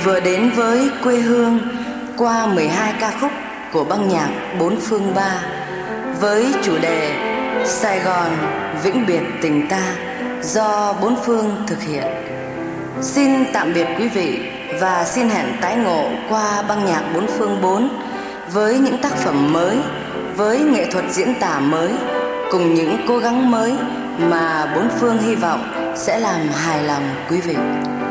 vừa đến với quê hương qua 12 ca khúc của ban nhạc Bốn Phương Ba với chủ đề Sài Gòn vĩnh biệt tình ta do Bốn Phương thực hiện. Xin tạm biệt quý vị và xin hẹn tái ngộ qua ban nhạc Bốn Phương 4 với những tác phẩm mới, với nghệ thuật diễn tả mới, cùng những cố gắng mới mà Bốn Phương hy vọng sẽ làm hài lòng quý vị.